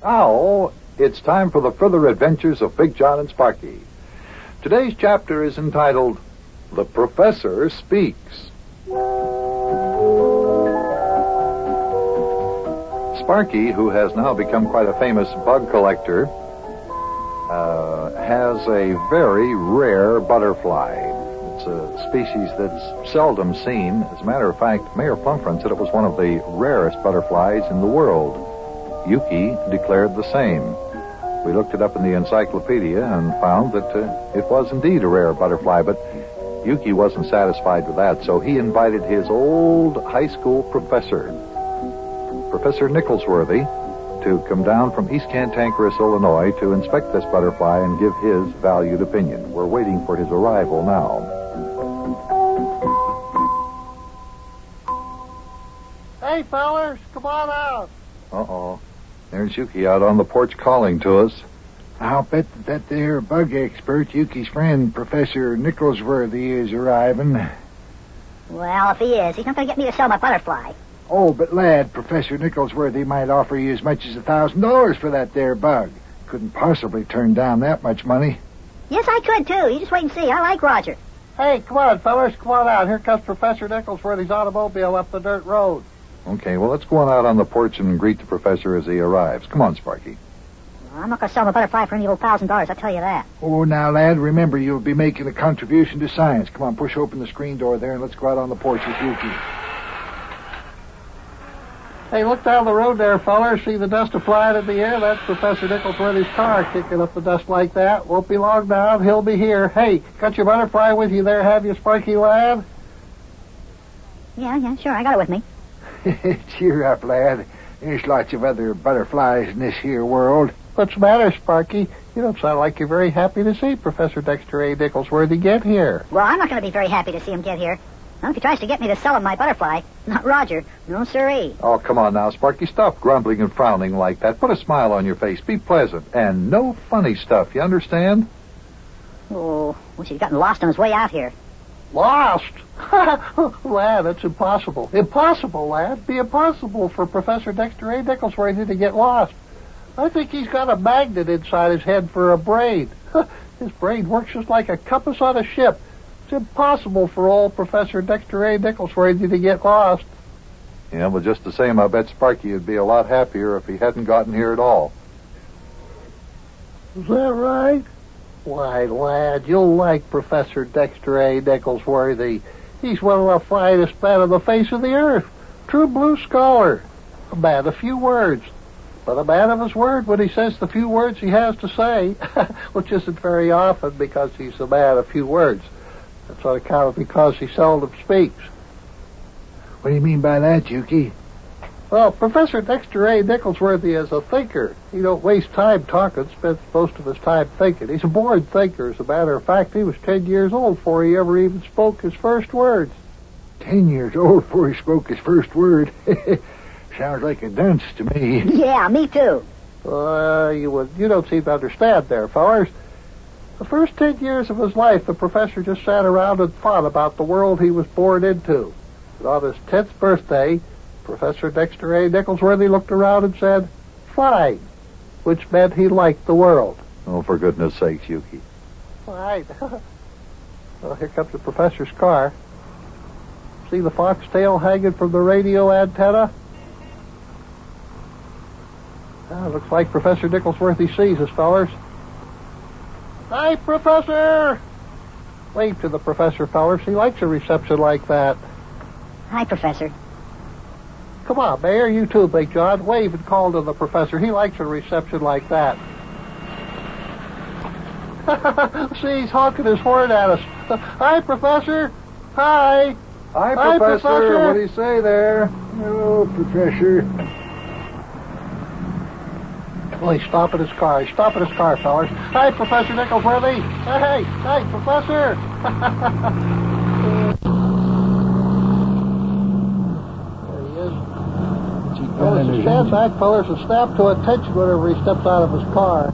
Now, it's time for the further adventures of Big John and Sparky. Today's chapter is entitled, The Professor Speaks. Sparky, who has now become quite a famous bug collector, has a very rare butterfly. It's a species that's seldom seen. As a matter of fact, Mayor Plumfront said it was one of the rarest butterflies in the world. Yuki declared the same. We looked it up in the encyclopedia and found that it was indeed a rare butterfly, but Yuki wasn't satisfied with that, so he invited his old high school professor, Professor Nicholsworthy, to come down from East Cantankerous, Illinois, to inspect this butterfly and give his valued opinion. We're waiting for his arrival now. Hey, fellers, come on out. Uh-oh. There's Yuki out on the porch calling to us. I'll bet that there bug expert, Yuki's friend, Professor Nicholsworthy, is arriving. Well, if he is, he's not going to get me to sell my butterfly. Oh, but lad, Professor Nicholsworthy might offer you as much as $1,000 for that there bug. Couldn't possibly turn down that much money. Yes, I could, too. You just wait and see. I like Roger. Hey, come on, fellers, come on out. Here comes Professor Nicholsworthy's automobile up the dirt road. Okay, well, let's go on out on the porch and greet the professor as he arrives. Come on, Sparky. Well, I'm not going to sell my butterfly for any old $1,000, I'll tell you that. Oh, now, lad, remember, you'll be making a contribution to science. Come on, push open the screen door there and let's go out on the porch with Yuki. Hey, look down the road there, fellers. See the dust flying in the air? That's Professor Nicholsworthy's car kicking up the dust like that. Won't be long now. He'll be here. Hey, got your butterfly with you there, have you, Sparky lad? Yeah, sure. I got it with me. Cheer up, lad. There's lots of other butterflies in this here world. What's the matter, Sparky? You don't sound like you're very happy to see Professor Dexter A. Nicholsworthy get here. Well, I'm not going to be very happy to see him get here. Now, if he tries to get me to sell him my butterfly, not Roger. No, sirree. Oh, come on now, Sparky. Stop grumbling and frowning like that. Put a smile on your face. Be pleasant. And no funny stuff, you understand? Oh, wish he'd gotten lost on his way out here. Lost? Lad, that's impossible. Impossible, lad. Be impossible for Professor Dexter A. Nicholsworthy to get lost. I think he's got a magnet inside his head for a brain. His brain works just like a compass on a ship. It's impossible for old Professor Dexter A. Nicholsworthy to get lost. Yeah, well, just the same, I bet Sparky would be a lot happier if he hadn't gotten here at all. Is that right? Why, lad, you'll like Professor Dexter A. Nicholsworthy. He's one of the finest men on the face of the earth. True blue scholar. A man of few words. But a man of his word when he says the few words he has to say, which isn't very often because he's a man of few words. That's on account of because he seldom speaks. What do you mean by that, Yuki? Well, Professor Dexter A. Nicholsworthy is a thinker. He don't waste time talking, spends most of his time thinking. He's a born thinker. As a matter of fact, he was 10 years old before he ever even spoke his first words. 10 years old before he spoke his first word. Sounds like a dunce to me. Yeah, me too. You don't seem to understand there, fellers. The first 10 years of his life, the professor just sat around and thought about the world he was born into. And on his 10th birthday, Professor Dexter A. Nicholsworthy looked around and said, "Fine," which meant he liked the world. Oh, for goodness sakes, Yuki. Fine. Well, here comes the professor's car. See the foxtail hanging from the radio antenna? Looks like Professor Nicholsworthy sees us, fellers. Hi, Professor! Wave to the professor, fellers. He likes a reception like that. Hi, Professor. Come on, Mayor. You too, Big John. Wave and call to the professor. He likes a reception like that. See, he's honking his horn at us. Hi, Professor. Hi. Hi, Hi, Professor. What do you say there? Hello, Professor. Well, he's stopping his car. He's stopping his car, fellers. Hi, Professor Nicholsworthy. Hey, Professor. There he is. Well, it's a stand back, fellers, and snap to attention whenever he steps out of his car.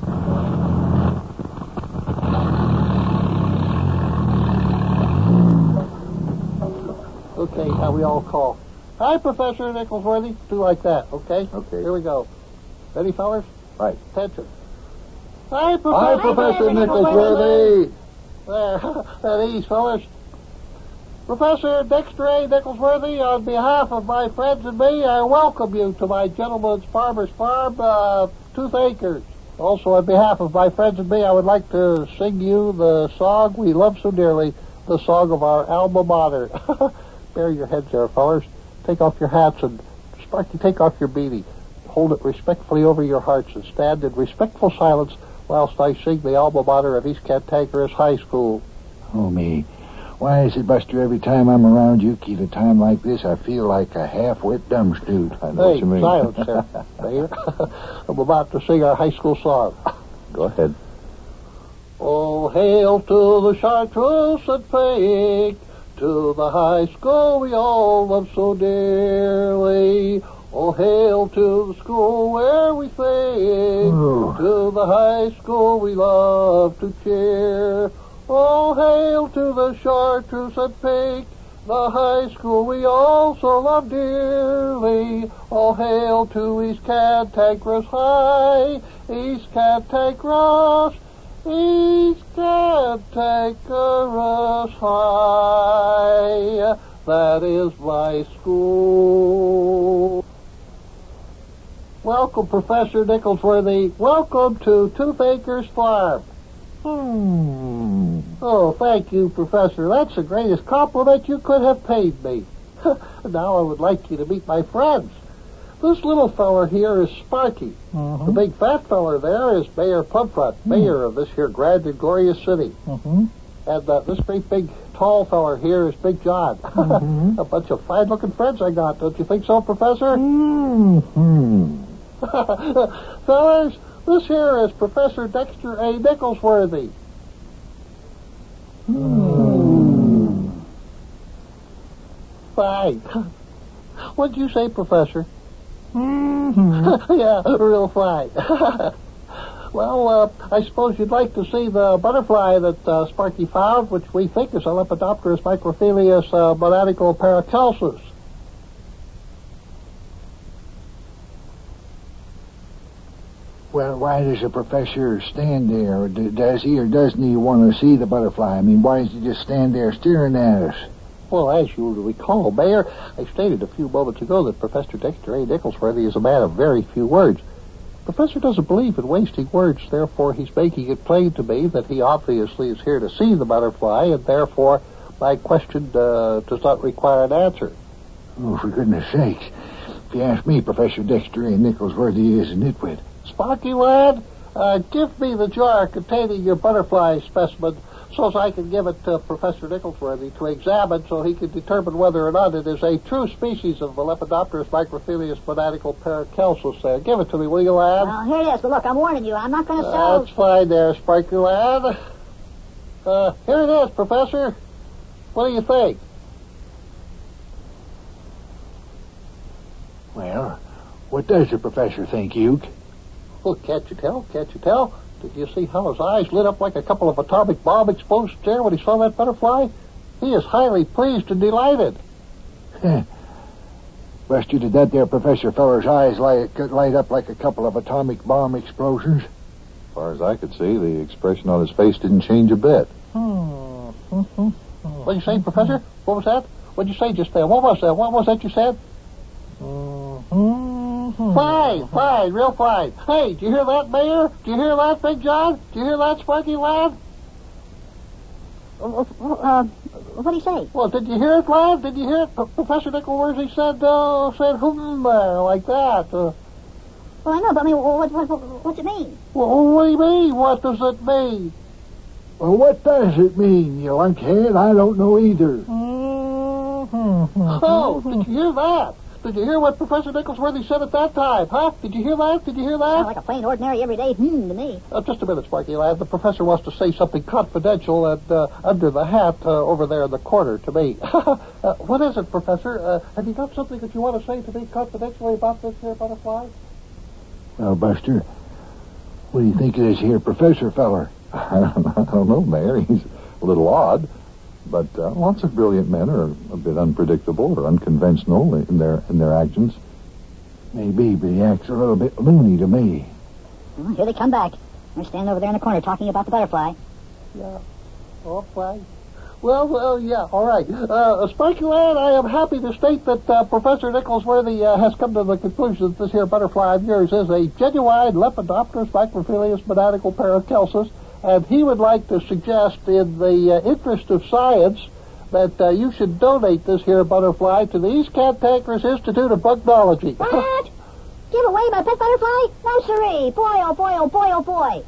Okay, now we all call. Hi, Professor Nicholsworthy. Do like that, okay? Okay. Here we go. Ready, fellers? Right. Attention. Hi, Hi, Professor Nicholsworthy. At ease, fellas. Professor Dexter A. Nicholsworthy, on behalf of my friends and me, I welcome you to my gentleman's farmer's farm, Tooth Acres. Also, on behalf of my friends and me, I would like to sing you the song we love so dearly, the song of our alma mater. Bear your heads there, fellas. Take off your hats and, Sparky, take off your beanie. Hold it respectfully over your hearts and stand in respectful silence whilst I sing the alma mater of East Cantankerous High School. Oh, me. Why is it, Buster, every time I'm around Yuki at a time like this, I feel like a half-wit dumb snoot? I know what you mean. Silence there, Mayor. I'm about to sing our high school song. Go ahead. Oh, hail to the chartreuse and fake, to the high school we all love so dearly. Oh, hail to the school where we sing, to the high school we love to cheer. Oh, hail to the chartreuse and pink, the high school we also love dearly. Oh, hail to East Cantankerous High, East Cantankerous, East Cantankerous High. That is my school. Welcome, Professor Nicholsworthy. Welcome to Tooth Acres Farm. Oh, thank you, Professor. That's the greatest compliment you could have paid me. Now I would like you to meet my friends. This little feller here is Sparky. The big fat feller there is Mayor Plumfront, mayor of this here grand and glorious city. And this great big tall feller here is Big John. A bunch of fine-looking friends I got. Don't you think so, Professor? Fellas, this here is Professor Dexter A. Nicholsworthy. Fine. What'd you say, Professor? Yeah, real fine. Well, I suppose you'd like to see the butterfly that Sparky found, which we think is a Lepidopterus microphilius monadical paracelsus. Well, why does the professor stand there? Or does he or doesn't he want to see the butterfly? I mean, why does he just stand there staring at us? Well, as you recall, Mayor, I stated a few moments ago that Professor Dexter A. Nicholsworthy is a man of very few words. Professor doesn't believe in wasting words, therefore he's making it plain to me that he obviously is here to see the butterfly, and therefore my question does not require an answer. Oh, for goodness sakes. If you ask me, Professor Dexter A. Nicholsworthy is a nitwit. Sparky, lad, give me the jar containing your butterfly specimen so as I can give it to Professor Nicholsworthy to examine so he can determine whether or not it is a true species of the Lepidopterus microphilius monadical paracelsus. Give it to me, will you, lad? Well, here it is, but look, I'm warning you, I'm not going to sell... That's fine there, Sparky, lad. Here it is, Professor. What do you think? Well, what does the professor think, Uke? Well, can't you tell? Can't you tell? Did you see how his eyes lit up like a couple of atomic bomb explosions there when he saw that butterfly? He is highly pleased and delighted. Buster, did that there professor feller's eyes light up like a couple of atomic bomb explosions? As far as I could see, the expression on his face didn't change a bit. What did you say, Professor? What was that? What did you say just there? What was that? What was that you said? Fine, real fine. Hey, do you hear that, Mayor? Do you hear that, Big John? Do you hear that, Sparky, lad? What did he say? Well, did you hear it, lad? Did you hear it? Professor Nicholsworthy said like that. Well, I know, but I mean, what's it mean? Well, what do you mean? What does it mean? Well, what does it mean, you lunkhead? I don't know either. Oh, did you hear that? Did you hear what Professor Nicholsworthy said at that time, huh? Did you hear that? Did you hear that? Sounds like a plain, ordinary, everyday to me. Just a minute, Sparky, lad. The professor wants to say something confidential and under the hat over there in the corner to me. What is it, Professor? Have you got something that you want to say to me confidentially about this here butterfly? Well, Buster, what do you think of this here professor feller? I don't know, Mayor. He's a little odd. But lots of brilliant men are a bit unpredictable or unconventional in their actions. Maybe, but he acts a little bit loony to me. Well, here they come back. They're standing over there in the corner talking about the butterfly. Yeah. Okay. Well, yeah, all right. Spiky Lad, I am happy to state that Professor Nicholsworthy has come to the conclusion that this here butterfly of yours is a genuine Lepidopterus microphilius monadical Paracelsus, and he would like to suggest, in the interest of science, that you should donate this here butterfly to the East Cantankerous Institute of Bugnology. What? Give away my pet butterfly? No, siree. Boy, oh boy, oh boy, oh boy.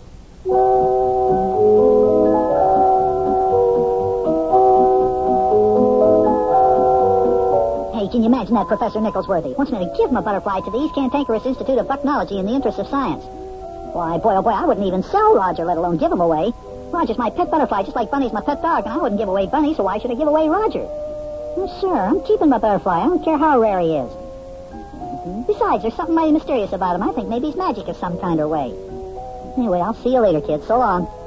Hey, can you imagine that, Professor Nicholsworthy? Wants me to give my butterfly to the East Cantankerous Institute of Bucknology in the interest of science. Why, boy, oh boy, I wouldn't even sell Roger, let alone give him away. Roger's my pet butterfly, just like Bunny's my pet dog, and I wouldn't give away Bunny, so why should I give away Roger? Oh, sir, I'm keeping my butterfly. I don't care how rare he is. Besides, there's something mighty mysterious about him. I think maybe he's magic of some kind or way. Anyway, I'll see you later, kids. So long.